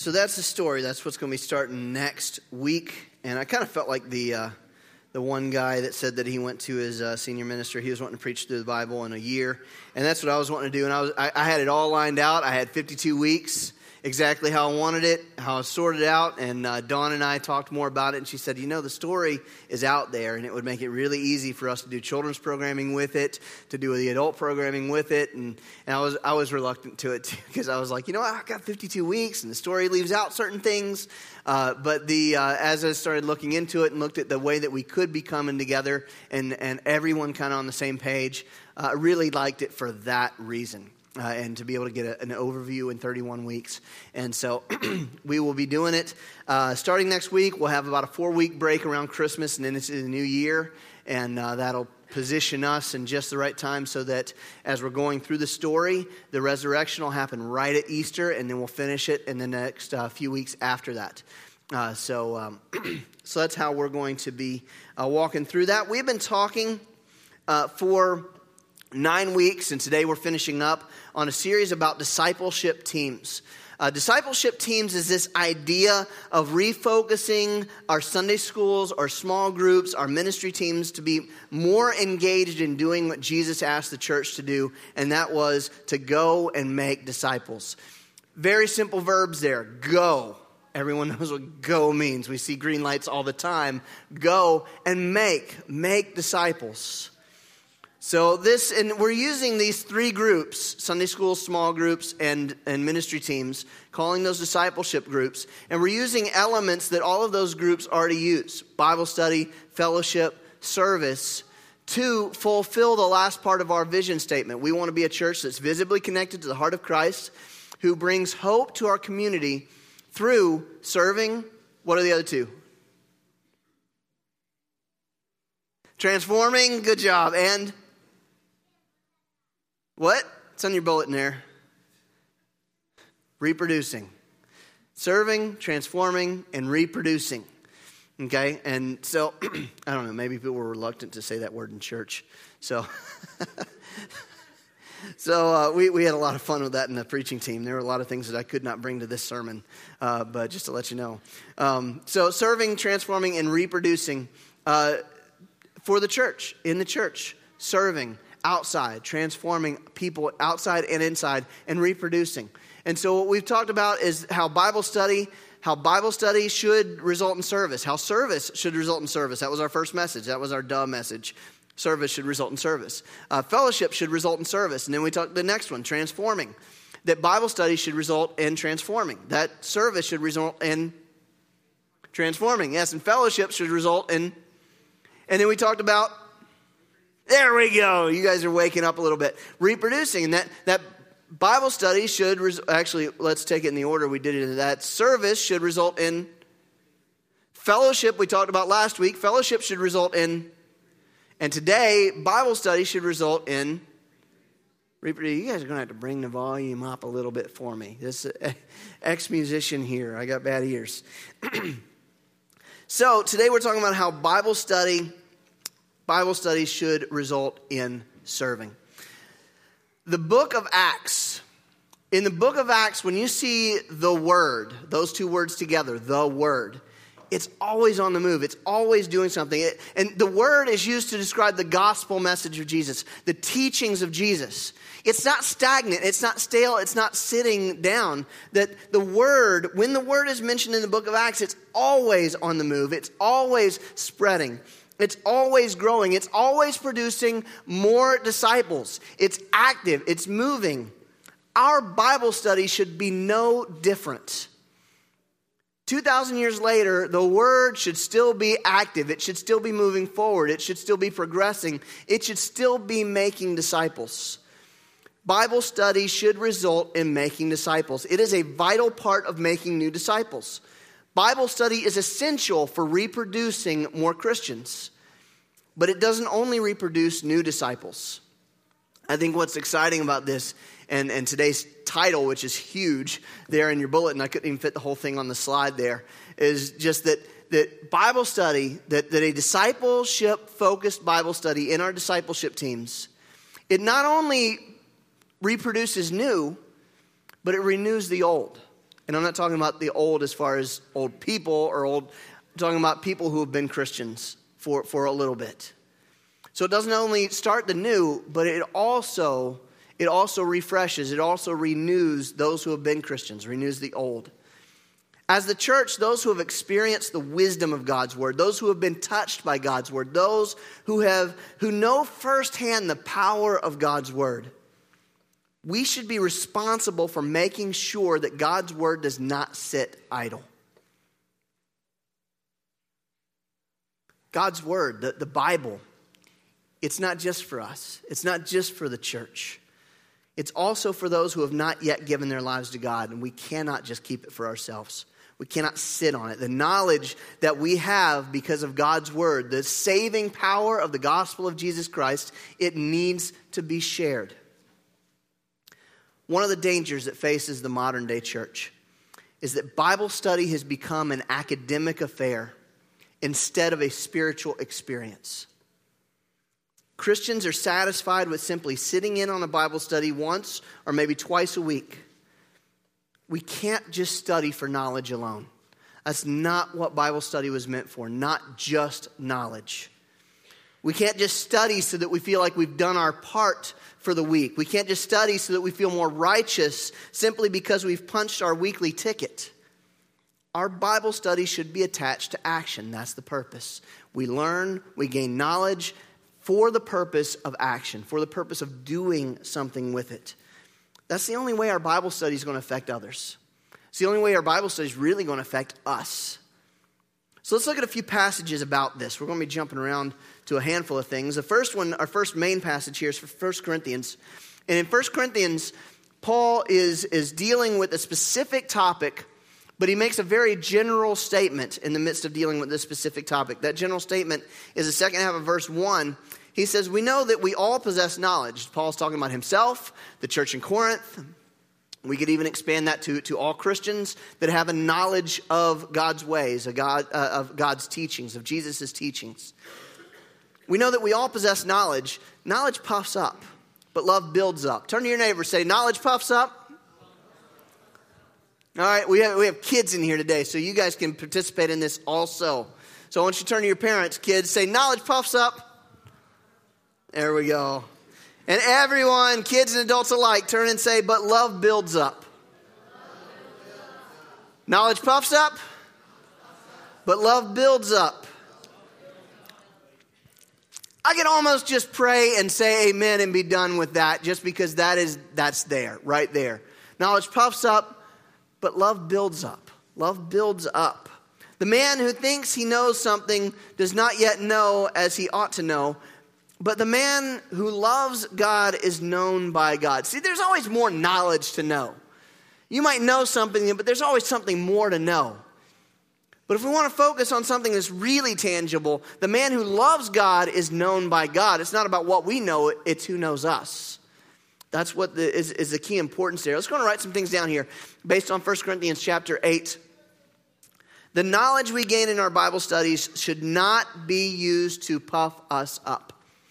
So that's the story. That's what's going to be starting next week. And I kind of felt like the one guy that said that he went to his senior minister. He was wanting to preach through the Bible in a year. And that's what I was wanting to do. And I had it all lined out. I had 52 weeks, exactly how I wanted it, how I sorted it out. And Dawn and I talked more about it. And she said, the story is out there. And it would make it really easy for us to do children's programming with it, to do the adult programming with it. And I was reluctant to it too, because I was like, I got 52 weeks and the story leaves out certain things. But as I started looking into it and looked at the way that we could be coming together and everyone kind of on the same page, I really liked it for that reason. And to be able to get an overview in 31 weeks. And so we will be doing it. Starting next week, we'll have about a 4-week break around Christmas and then into the new year. And that'll position us in just the right time so that as we're going through the story, the resurrection will happen right at Easter, and then we'll finish it in the next few weeks after that. So that's how we're going to be walking through that. We've been talking for 9 weeks, and today we're finishing up on a series about discipleship teams. Discipleship teams is this idea of refocusing our Sunday schools, our small groups, our ministry teams to be more engaged in doing what Jesus asked the church to do, and that was to go and make disciples. Very simple verbs there. Go. Everyone knows what go means. We see green lights all the time. Go and make disciples. So and we're using these 3 groups, Sunday school, small groups, and ministry teams, calling those discipleship groups. And we're using elements that all of those groups already use, Bible study, fellowship, service, to fulfill the last part of our vision statement. We want to be a church that's visibly connected to the heart of Christ, who brings hope to our community through serving. What are the other 2? Transforming, good job, and what? It's on your bulletin there. Reproducing. Serving, transforming, and reproducing. Okay? And so, I don't know, maybe people were reluctant to say that word in church. So, we had a lot of fun with that in the preaching team. There were a lot of things that I could not bring to this sermon, but just to let you know. So, serving, transforming, and reproducing for the church, in the church, serving, outside, transforming people outside and inside, and reproducing. And so what we've talked about is how Bible study should result in service, how service should result in service. That was our first message. That was our message. Service should result in service. Fellowship should result in service. And then we talked the next one, transforming. That Bible study should result in transforming. That service should result in transforming. Yes, and fellowship should result in. And then we talked about, there we go. You guys are waking up a little bit. Reproducing. And that Bible study should, actually, let's take it in the order we did it. That service should result in fellowship. We talked about last week. Fellowship should result in, and today, Bible study should result in reproducing. You guys are going to have to bring the volume up a little bit for me. This ex-musician here. I got bad ears. So today we're talking about how Bible study should result in serving. The book of Acts. In the book of Acts, when you see the word, those 2 words together, the word, it's always on the move. It's always doing something. And the word is used to describe the gospel message of Jesus, the teachings of Jesus. It's not stagnant. It's not stale. It's not sitting down. That the word, when the word is mentioned in the book of Acts, it's always on the move. It's always spreading. It's always growing. It's always producing more disciples. It's active. It's moving. Our Bible study should be no different. 2,000 years later, the word should still be active. It should still be moving forward. It should still be progressing. It should still be making disciples. Bible study should result in making disciples. It is a vital part of making new disciples. Bible study is essential for reproducing more Christians, but it doesn't only reproduce new disciples. I think what's exciting about this and today's title, which is huge there in your bulletin, I couldn't even fit the whole thing on the slide there, is just that Bible study, that a discipleship-focused Bible study in our discipleship teams, it not only reproduces new, but it renews the old. And I'm not talking about the old as far as old people or old. I'm talking about people who have been Christians for a little bit. So it doesn't only start the new, but it also refreshes, it also renews those who have been Christians, renews the old. As the church, those who have experienced the wisdom of God's word, those who have been touched by God's word, those who know firsthand the power of God's word, we should be responsible for making sure that God's word does not sit idle. God's word, the Bible, it's not just for us. It's not just for the church. It's also for those who have not yet given their lives to God, and we cannot just keep it for ourselves. We cannot sit on it. The knowledge that we have because of God's word, the saving power of the gospel of Jesus Christ, it needs to be shared. One of the dangers that faces the modern day church is that Bible study has become an academic affair instead of a spiritual experience. Christians are satisfied with simply sitting in on a Bible study once or maybe twice a week. We can't just study for knowledge alone. That's not what Bible study was meant for, not just knowledge. We can't just study so that we feel like we've done our part for the week. We can't just study so that we feel more righteous simply because we've punched our weekly ticket. Our Bible study should be attached to action. That's the purpose. We learn, we gain knowledge for the purpose of action, for the purpose of doing something with it. That's the only way our Bible study is going to affect others. It's the only way our Bible study is really going to affect us. So let's look at a few passages about this. We're going to be jumping around to a handful of things. The first one, our first main passage here is for 1 Corinthians. And in 1 Corinthians, Paul is dealing with a specific topic, but he makes a very general statement in the midst of dealing with this specific topic. That general statement is the second half of verse 1. He says, we know that we all possess knowledge. Paul's talking about himself, the church in Corinth. We could even expand that to all Christians that have a knowledge of God's ways, of God's teachings, of Jesus' teachings. We know that we all possess knowledge. Knowledge puffs up, but love builds up. Turn to your neighbor and say, knowledge puffs up. All right, we have kids in here today, so you guys can participate in this also. So I want you to turn to your parents, kids, say, knowledge puffs up. There we go. And everyone, kids and adults alike, turn and say, but love builds up. Knowledge puffs up, but love builds up. I can almost just pray and say amen and be done with that just because that's there, right there. Knowledge puffs up, but love builds up. Love builds up. The man who thinks he knows something does not yet know as he ought to know. But the man who loves God is known by God. See, there's always more knowledge to know. You might know something, but there's always something more to know. But if we want to focus on something that's really tangible, the man who loves God is known by God. It's not about what we know, it's who knows us. That's what is the key importance there. Let's go and write some things down here based on 1 Corinthians chapter 8. The knowledge we gain in our Bible studies should not be used to puff us up.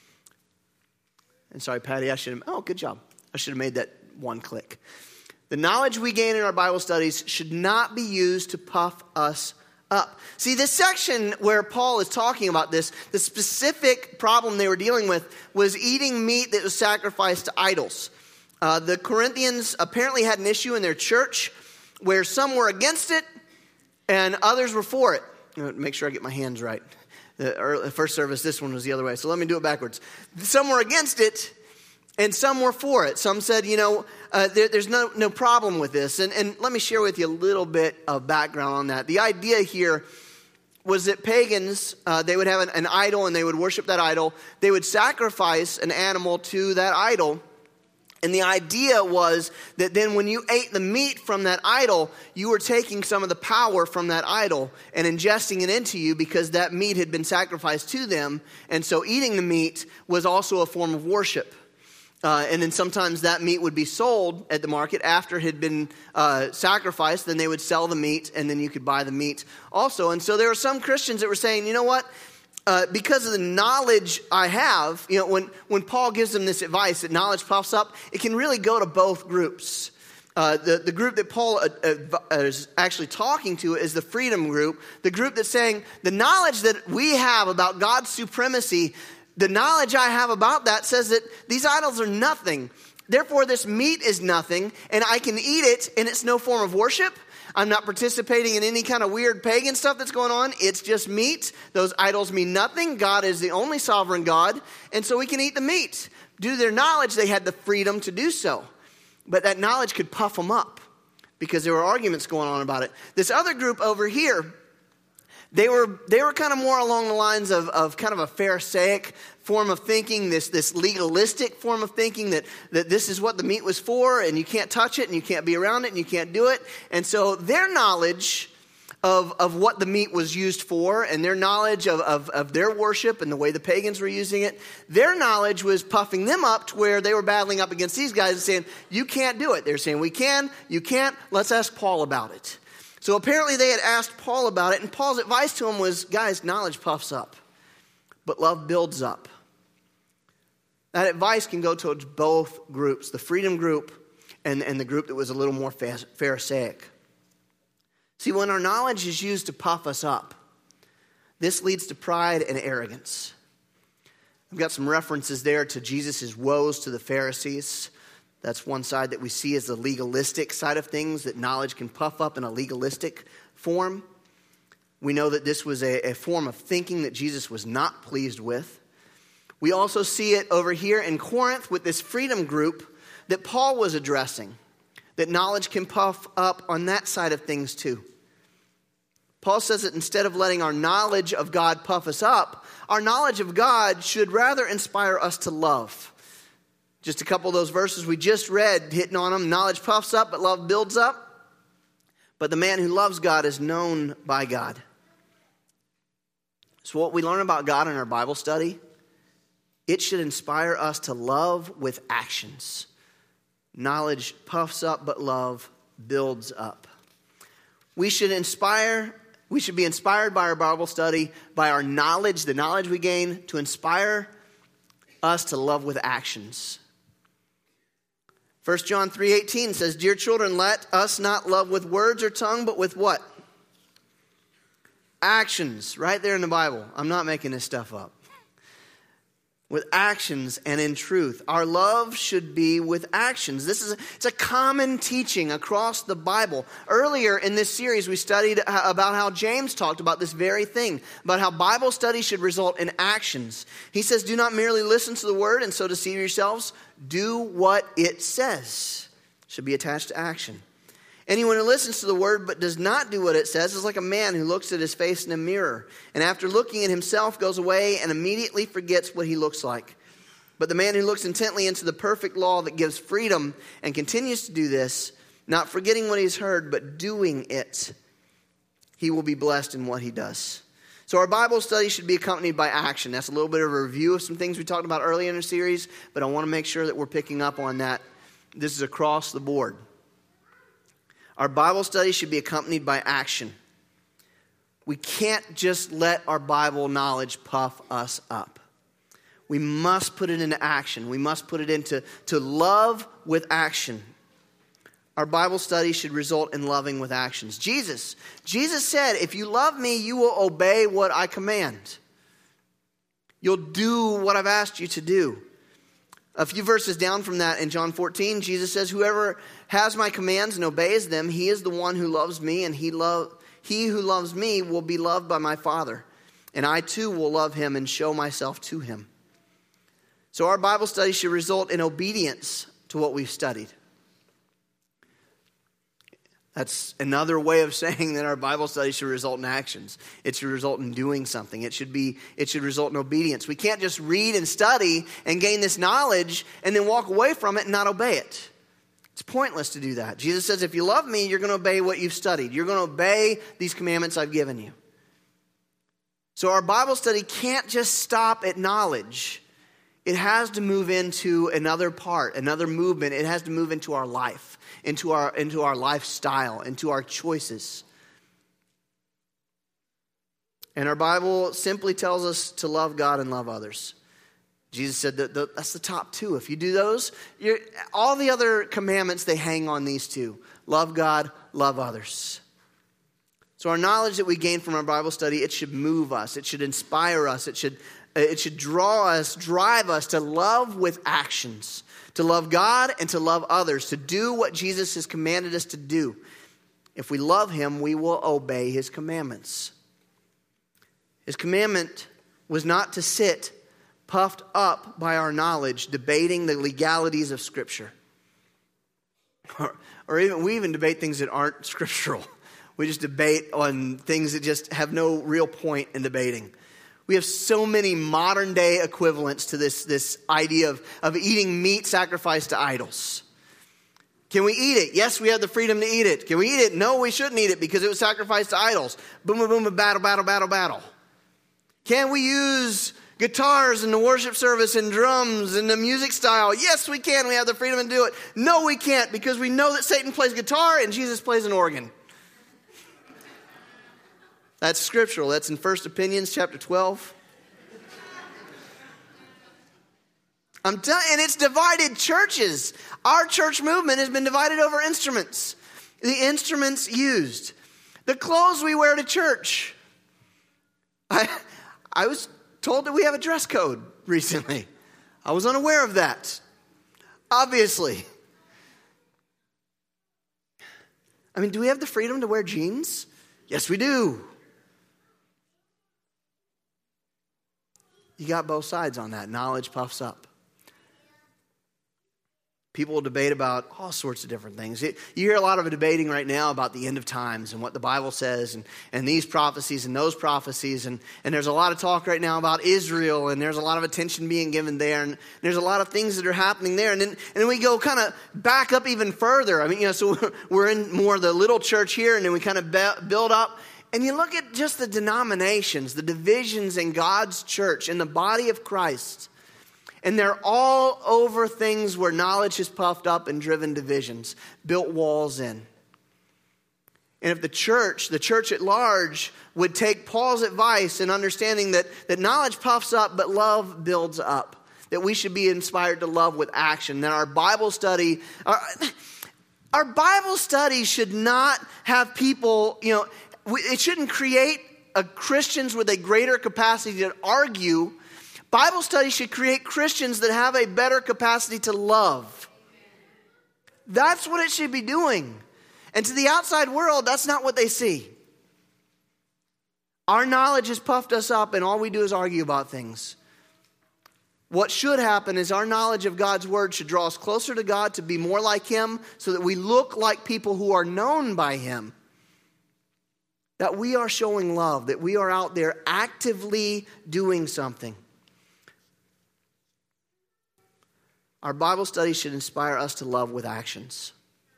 And sorry, Patty, good job. I should have made that one click. The knowledge we gain in our Bible studies should not be used to puff us up. See, this section where Paul is talking about this, the specific problem they were dealing with was eating meat that was sacrificed to idols. The Corinthians apparently had an issue in their church where some were against it and others were for it. Make sure I get my hands right. The first service, this one was the other way. So let me do it backwards. Some were against it, and some were for it. Some said, there's no problem with this. And let me share with you a little bit of background on that. The idea here was that pagans, they would have an idol, and they would worship that idol. They would sacrifice an animal to that idol. And the idea was that then when you ate the meat from that idol, you were taking some of the power from that idol and ingesting it into you because that meat had been sacrificed to them. And so eating the meat was also a form of worship. And then sometimes that meat would be sold at the market after it had been sacrificed. Then they would sell the meat, and then you could buy the meat also. And so there were some Christians that were saying, you know what? Because of the knowledge I have, when Paul gives them this advice that knowledge puffs up, it can really go to both groups. The group that Paul is actually talking to is the freedom group, the group that's saying the knowledge that we have about God's supremacy, the knowledge I have about that says that these idols are nothing. Therefore, this meat is nothing, and I can eat it, and it's no form of worship. I'm not participating in any kind of weird pagan stuff that's going on. It's just meat. Those idols mean nothing. God is the only sovereign God, and so we can eat the meat. Due to their knowledge, they had the freedom to do so. But that knowledge could puff them up because there were arguments going on about it. This other group over here, they were kind of more along the lines of kind of a Pharisaic form of thinking, this legalistic form of thinking that this is what the meat was for and you can't touch it and you can't be around it and you can't do it. And so their knowledge of what the meat was used for and their knowledge of their worship and the way the pagans were using it, their knowledge was puffing them up to where they were battling up against these guys and saying, you can't do it. They're saying, we can, you can't, let's ask Paul about it. So apparently they had asked Paul about it, and Paul's advice to him was, guys, knowledge puffs up, but love builds up. That advice can go towards both groups, the freedom group and the group that was a little more Pharisaic. See, when our knowledge is used to puff us up, this leads to pride and arrogance. I've got some references there to Jesus' woes to the Pharisees. That's one side that we see as the legalistic side of things, that knowledge can puff up in a legalistic form. We know that this was a form of thinking that Jesus was not pleased with. We also see it over here in Corinth with this freedom group that Paul was addressing, that knowledge can puff up on that side of things too. Paul says that instead of letting our knowledge of God puff us up, our knowledge of God should rather inspire us to love. Just a couple of those verses we just read, hitting on them. Knowledge puffs up, but love builds up. But the man who loves God is known by God. So what we learn about God in our Bible study, it should inspire us to love with actions. Knowledge puffs up, but love builds up. We should be inspired by our Bible study, by our knowledge, the knowledge we gain, to inspire us to love with actions. 1 John 3:18 says, dear children, let us not love with words or tongue, but with what? Actions, right there in the Bible. I'm not making this stuff up. With actions and in truth. Our love should be with actions. It's a common teaching across the Bible. Earlier in this series, we studied about how James talked about this very thing, about how Bible study should result in actions. He says, do not merely listen to the word and so deceive yourselves. Do what it says. Should be attached to action. Anyone who listens to the word but does not do what it says is like a man who looks at his face in a mirror and after looking at himself goes away and immediately forgets what he looks like. But the man who looks intently into the perfect law that gives freedom and continues to do this, not forgetting what he's heard but doing it, he will be blessed in what he does. So our Bible study should be accompanied by action. That's a little bit of a review of some things we talked about earlier in the series, but I want to make sure that we're picking up on that. This is across the board. Our Bible study should be accompanied by action. We can't just let our Bible knowledge puff us up. We must put it into action. We must put it into love with action. Our Bible study should result in loving with actions. Jesus said, if you love me, you will obey what I command. You'll do what I've asked you to do. A few verses down from that in John 14, Jesus says, whoever has my commands and obeys them, he is the one who loves me, and he who loves me will be loved by my Father. And I too will love him and show myself to him. So our Bible study should result in obedience to what we've studied. That's another way of saying that our Bible study should result in actions. It should result in doing something. It should result in obedience. We can't just read and study and gain this knowledge and then walk away from it and not obey it. It's pointless to do that. Jesus says, if you love me, you're going to obey what you've studied. You're going to obey these commandments I've given you. So our Bible study can't just stop at knowledge. It has to move into another part, another movement. It has to move into our life, into our lifestyle, into our choices. And our Bible simply tells us to love God and love others. Jesus said that that's the top two. If you do those, all the other commandments, they hang on these two. Love God, love others. So our knowledge that we gain from our Bible study, it should move us. It should inspire us. It should draw us, drive us to love with actions, to love God and to love others, to do what Jesus has commanded us to do. If we love him, we will obey his commandments. His commandment was not to sit puffed up by our knowledge, debating the legalities of Scripture. Or we even debate things that aren't scriptural. We just debate on things that just have no real point in debating. We have so many modern day equivalents to this idea of eating meat sacrificed to idols. Can we eat it? Yes, we have the freedom to eat it. Can we eat it? No, we shouldn't eat it because it was sacrificed to idols. Boom, boom, boom, battle, battle, battle, battle. Can we use guitars in the worship service and drums and the music style? Yes, we can. We have the freedom to do it. No, we can't because we know that Satan plays guitar and Jesus plays an organ. That's scriptural. That's in 1 Opinions chapter 12. And it's divided churches. Our church movement has been divided over instruments. The instruments used. The clothes we wear to church. I was told that we have a dress code recently. I was unaware of that. Obviously. I mean, do we have the freedom to wear jeans? Yes, we do. You got both sides on that. Knowledge puffs up. People will debate about all sorts of different things. You hear a lot of debating right now about the end of times and what the Bible says and these prophecies and those prophecies. And there's a lot of talk right now about Israel, and there's a lot of attention being given there. And there's a lot of things that are happening there. And then we go kind of back up even further. I mean, so we're in more of the little church here, and then we kind of build up. And you look at just the denominations, the divisions in God's church, in the body of Christ. And they're all over things where knowledge is puffed up and driven divisions, built walls in. And if the church at large, would take Paul's advice in understanding that knowledge puffs up, but love builds up. That we should be inspired to love with action. That our Bible study should not have people, it shouldn't create Christians with a greater capacity to argue. Bible study should create Christians that have a better capacity to love. That's what it should be doing. And to the outside world, that's not what they see. Our knowledge has puffed us up, and all we do is argue about things. What should happen is our knowledge of God's word should draw us closer to God, to be more like him, so that we look like people who are known by him. That we are showing love, that we are out there actively doing something. Our Bible study should inspire us to love with actions.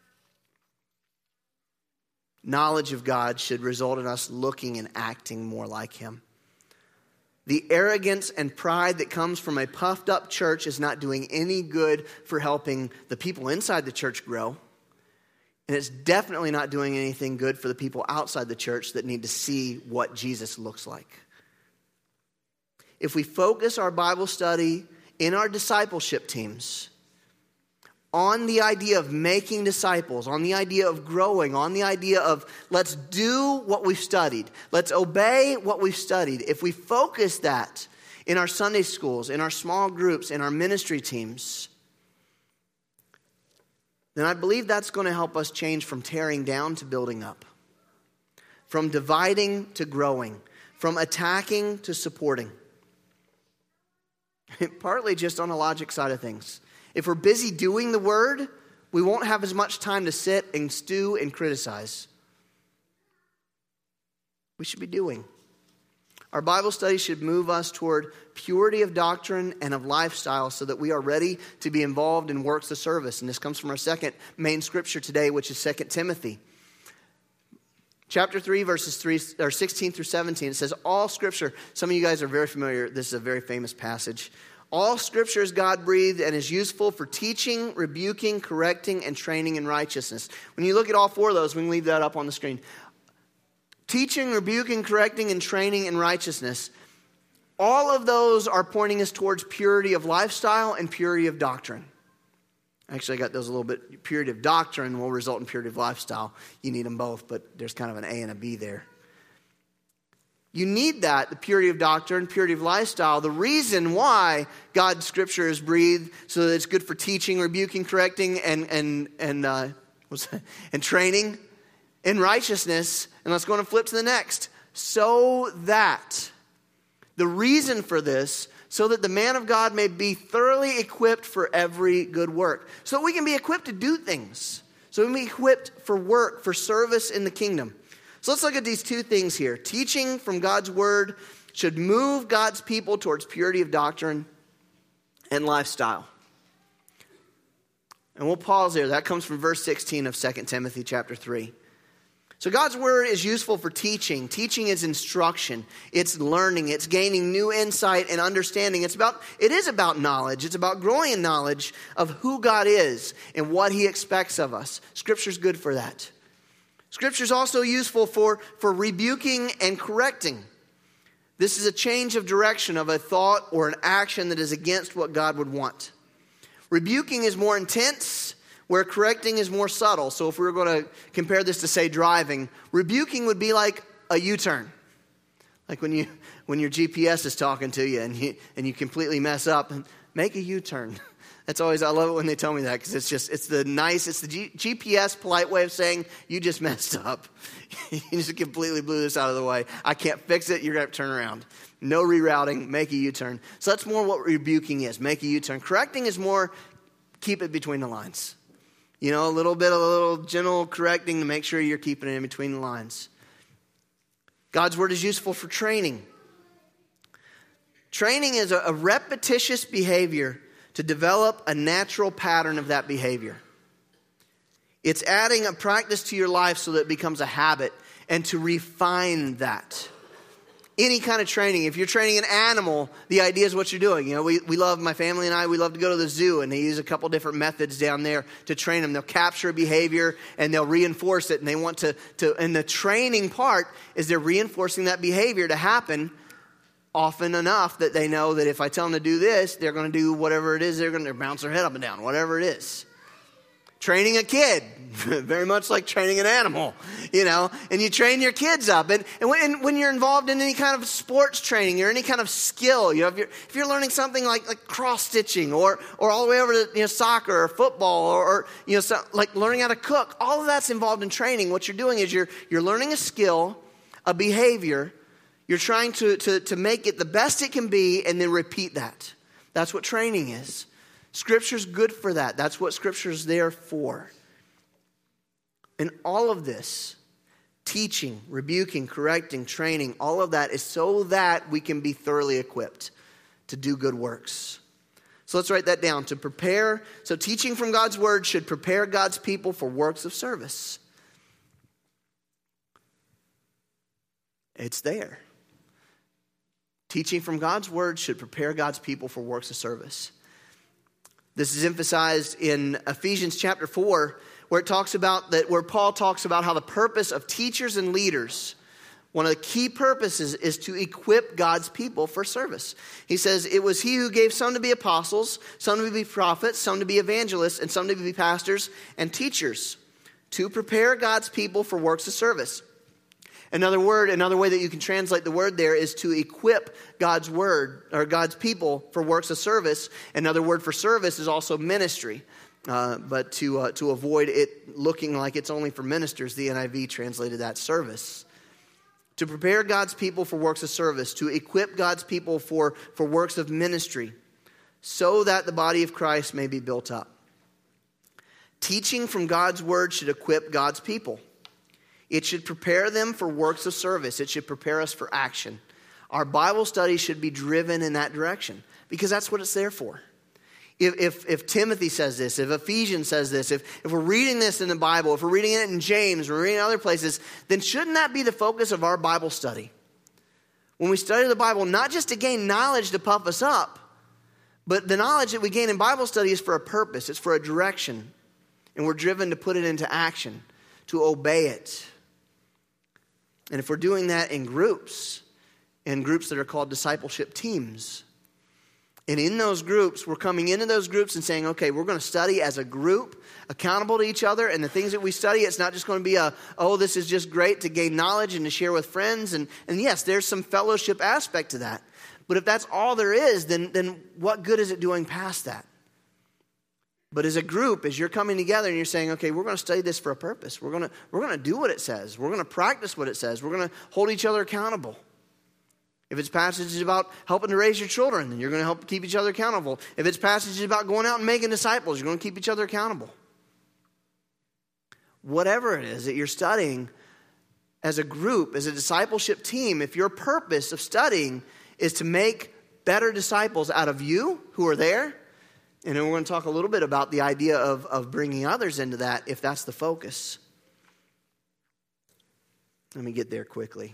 Knowledge of God should result in us looking and acting more like him. The arrogance and pride that comes from a puffed up church is not doing any good for helping the people inside the church grow. And it's definitely not doing anything good for the people outside the church that need to see what Jesus looks like. If we focus our Bible study in our discipleship teams on the idea of making disciples, on the idea of growing, on the idea of let's do what we've studied, let's obey what we've studied. If we focus that in our Sunday schools, in our small groups, in our ministry teams, then I believe that's going to help us change from tearing down to building up, from dividing to growing, from attacking to supporting. Partly just on the logic side of things. If we're busy doing the word, we won't have as much time to sit and stew and criticize. We should be doing. Our Bible study should move us toward purity of doctrine and of lifestyle so that we are ready to be involved in works of service. And this comes from our second main scripture today, which is 2 Timothy. Chapter 3, verses 16 through 17, it says, all scripture, some of you guys are very familiar, this is a very famous passage. All scripture is God-breathed and is useful for teaching, rebuking, correcting, and training in righteousness. When you look at all four of those, we can leave that up on the screen. Teaching, rebuking, correcting, and training in righteousness. All of those are pointing us towards purity of lifestyle and purity of doctrine. Actually, I got those a little bit. Purity of doctrine will result in purity of lifestyle. You need them both, but there's kind of an A and a B there. You need that, the purity of doctrine, purity of lifestyle. The reason why God's Scripture is breathed so that it's good for teaching, rebuking, correcting, and training in righteousness. And let's go on and flip to the next. So that, the reason for this, so that the man of God may be thoroughly equipped for every good work. So we can be equipped to do things. So we can be equipped for work, for service in the kingdom. So let's look at these two things here. Teaching from God's word should move God's people towards purity of doctrine and lifestyle. And we'll pause there. That comes from verse 16 of 2 Timothy chapter 3. So God's word is useful for teaching. Teaching is instruction. It's learning. It's gaining new insight and understanding. It is about knowledge. It's about growing in knowledge of who God is and what he expects of us. Scripture's good for that. Scripture's also useful for rebuking and correcting. This is a change of direction of a thought or an action that is against what God would want. Rebuking is more intense, where correcting is more subtle. So if we were going to compare this to, say, driving, rebuking would be like a U-turn. Like when your GPS is talking to you and you completely mess up, and make a U-turn. That's always, I love it when they tell me that, because it's the GPS polite way of saying you just messed up. You just completely blew this out of the way. I can't fix it. You're going to have to turn around. No rerouting. Make a U-turn. So that's more what rebuking is. Make a U-turn. Correcting is more keep it between the lines. You know, a little gentle correcting to make sure you're keeping it in between the lines. God's word is useful for training. Training is a repetitious behavior to develop a natural pattern of that behavior. It's adding a practice to your life so that it becomes a habit, and to refine that. Any kind of training. If you're training an animal, the idea is what you're doing. You know, we love, my family and I, we love to go to the zoo, and they use a couple different methods down there to train them. They'll capture a behavior and they'll reinforce it, and they want to and the training part is they're reinforcing that behavior to happen often enough that they know that if I tell them to do this, they're going to do whatever it is. They're going to bounce their head up and down, whatever it is. Training a kid, very much like training an animal, you know, and you train your kids up. And when you're involved in any kind of sports training or any kind of skill, you know, if you're learning something like cross stitching or all the way over to, you know, soccer or football or you know, so, like learning how to cook, all of that's involved in training. What you're doing is you're learning a skill, a behavior. You're trying to make it the best it can be and then repeat that. That's what training is. Scripture's good for that. That's what Scripture's there for. And all of this, teaching, rebuking, correcting, training, all of that is so that we can be thoroughly equipped to do good works. So let's write that down. To prepare, so teaching from God's word should prepare God's people for works of service. It's there. Teaching from God's word should prepare God's people for works of service. This is emphasized in Ephesians chapter 4, where Paul talks about how the purpose of teachers and leaders, one of the key purposes is to equip God's people for service. He says, it was he who gave some to be apostles, some to be prophets, some to be evangelists, and some to be pastors and teachers, to prepare God's people for works of service. Another way that you can translate the word there is to equip God's word or God's people for works of service. Another word for service is also ministry. But to avoid it looking like it's only for ministers, the NIV translated that service. To prepare God's people for works of service, to equip God's people for works of ministry, so that the body of Christ may be built up. Teaching from God's word should equip God's people. It should prepare them for works of service. It should prepare us for action. Our Bible study should be driven in that direction because that's what it's there for. If Timothy says this, if Ephesians says this, if we're reading this in the Bible, if we're reading it in James, we're reading it in other places, then shouldn't that be the focus of our Bible study? When we study the Bible, not just to gain knowledge to puff us up, but the knowledge that we gain in Bible study is for a purpose. It's for a direction. And we're driven to put it into action, to obey it. And if we're doing that in groups, in groups that are called discipleship teams. And in those groups, we're coming into those groups and saying, okay, we're going to study as a group, accountable to each other. And the things that we study, it's not just going to be this is just great to gain knowledge and to share with friends. And yes, there's some fellowship aspect to that. But if that's all there is, then what good is it doing past that? But as a group, as you're coming together and you're saying, okay, we're going to study this for a purpose. We're going to do what it says. We're going to practice what it says. We're going to hold each other accountable. If it's passages about helping to raise your children, then you're going to help keep each other accountable. If it's passages about going out and making disciples, you're going to keep each other accountable. Whatever it is that you're studying as a group, as a discipleship team, if your purpose of studying is to make better disciples out of you who are there, and then we're going to talk a little bit about the idea of bringing others into that if that's the focus. Let me get there quickly.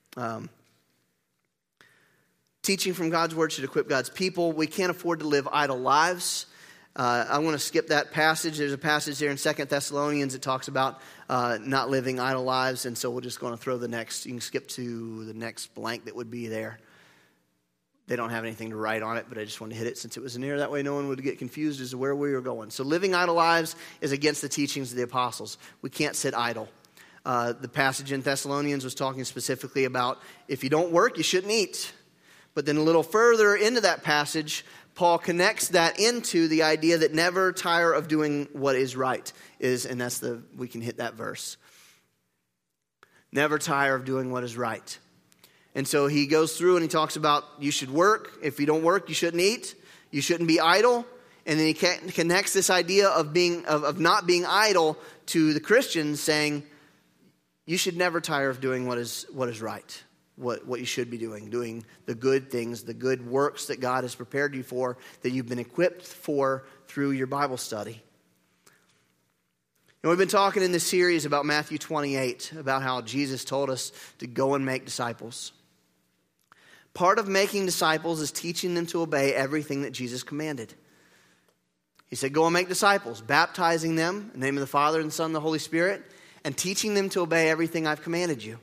Teaching from God's word should equip God's people. We can't afford to live idle lives. I want to skip that passage. There's a passage there in 2 Thessalonians that talks about not living idle lives. And so we're just going to throw you can skip to the next blank that would be there. They don't have anything to write on it, but I just wanted to hit it since it was in here. That way no one would get confused as to where we were going. So living idle lives is against the teachings of the apostles. We can't sit idle. The passage in Thessalonians was talking specifically about if you don't work, you shouldn't eat. But then a little further into that passage, Paul connects that into the idea that never tire of doing what is right. We can hit that verse. Never tire of doing what is right. And so he goes through and he talks about you should work. If you don't work, you shouldn't eat. You shouldn't be idle. And then he connects this idea of not being idle to the Christians, saying you should never tire of doing what is right. What you should be doing the good things, the good works that God has prepared you for, that you've been equipped for through your Bible study. And we've been talking in this series about Matthew 28, about how Jesus told us to go and make disciples. Part of making disciples is teaching them to obey everything that Jesus commanded. He said, go and make disciples, baptizing them in the name of the Father and the Son and the Holy Spirit, and teaching them to obey everything I've commanded you.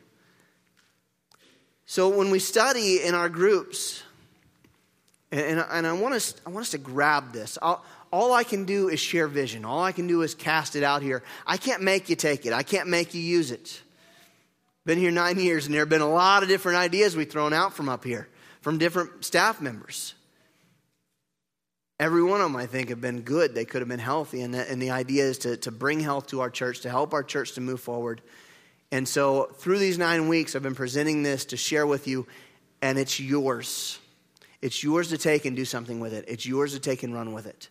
So when we study in our groups, and I want us to grab this. All I can do is share vision. All I can do is cast it out here. I can't make you take it. I can't make you use it. Been here 9 years, and there have been a lot of different ideas we've thrown out from up here, from different staff members. Every one of them, I think, have been good. They could have been healthy, and the idea is to bring health to our church, to help our church to move forward. And so through these 9 weeks, I've been presenting this to share with you, and it's yours. It's yours to take and do something with it. It's yours to take and run with it.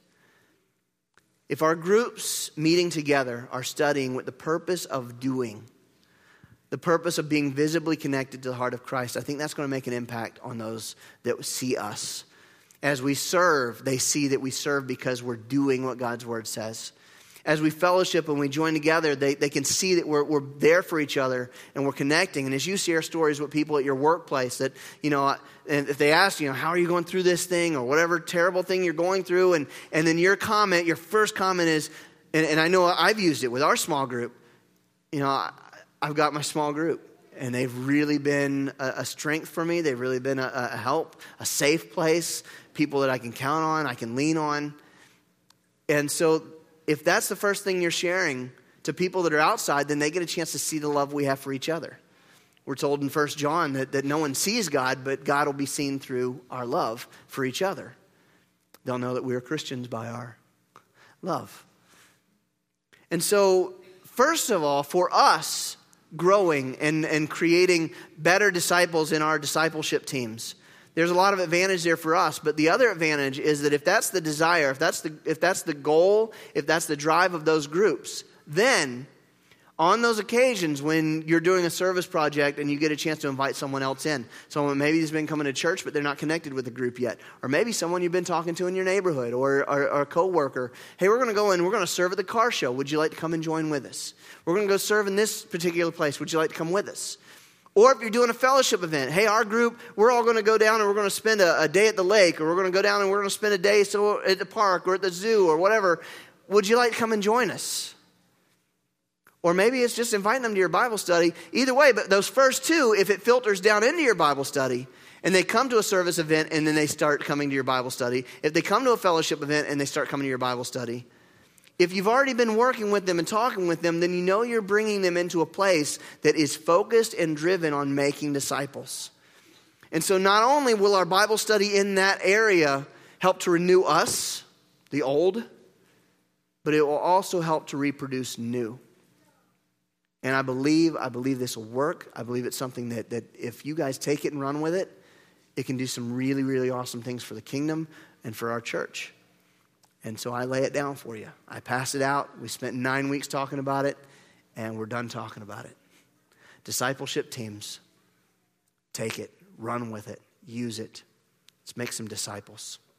If our groups meeting together are studying with the purpose of doing, the purpose of being visibly connected to the heart of Christ, I think that's going to make an impact on those that see us. As we serve, they see that we serve because we're doing what God's word says. As we fellowship and we join together, they can see that we're there for each other and we're connecting. And as you share stories with people at your workplace that, and if they ask you, how are you going through this thing or whatever terrible thing you're going through, and then your first comment is, and I know I've used it with our small group, I've got my small group. And they've really been a strength for me. They've really been a help, a safe place, people that I can count on, I can lean on. And so if that's the first thing you're sharing to people that are outside, then they get a chance to see the love we have for each other. We're told in 1 John that no one sees God, but God will be seen through our love for each other. They'll know that we are Christians by our love. And so, first of all, for us, growing and creating better disciples in our discipleship teams, there's a lot of advantage there for us. But the other advantage is that if that's the desire, if that's the goal, if that's the drive of those groups, then on those occasions when you're doing a service project and you get a chance to invite someone else in, someone maybe has been coming to church but they're not connected with the group yet, or maybe someone you've been talking to in your neighborhood or a coworker, hey, we're going to go in, we're going to serve at the car show. Would you like to come and join with us? We're going to go serve in this particular place. Would you like to come with us? Or if you're doing a fellowship event, hey, our group, we're all going to go down and we're going to spend a day at the lake, or we're going to go down and we're going to spend a day at the park or at the zoo or whatever. Would you like to come and join us? Or maybe it's just inviting them to your Bible study. Either way, but those first two, if it filters down into your Bible study, and they come to a service event and then they start coming to your Bible study, if they come to a fellowship event and they start coming to your Bible study, if you've already been working with them and talking with them, then you know you're bringing them into a place that is focused and driven on making disciples. And so not only will our Bible study in that area help to renew us, the old, but it will also help to reproduce new. And I believe this will work. I believe it's something that if you guys take it and run with it, it can do some really, really awesome things for the kingdom and for our church. And so I lay it down for you. I pass it out. We spent 9 weeks talking about it, and we're done talking about it. Discipleship teams, take it, run with it, use it. Let's make some disciples.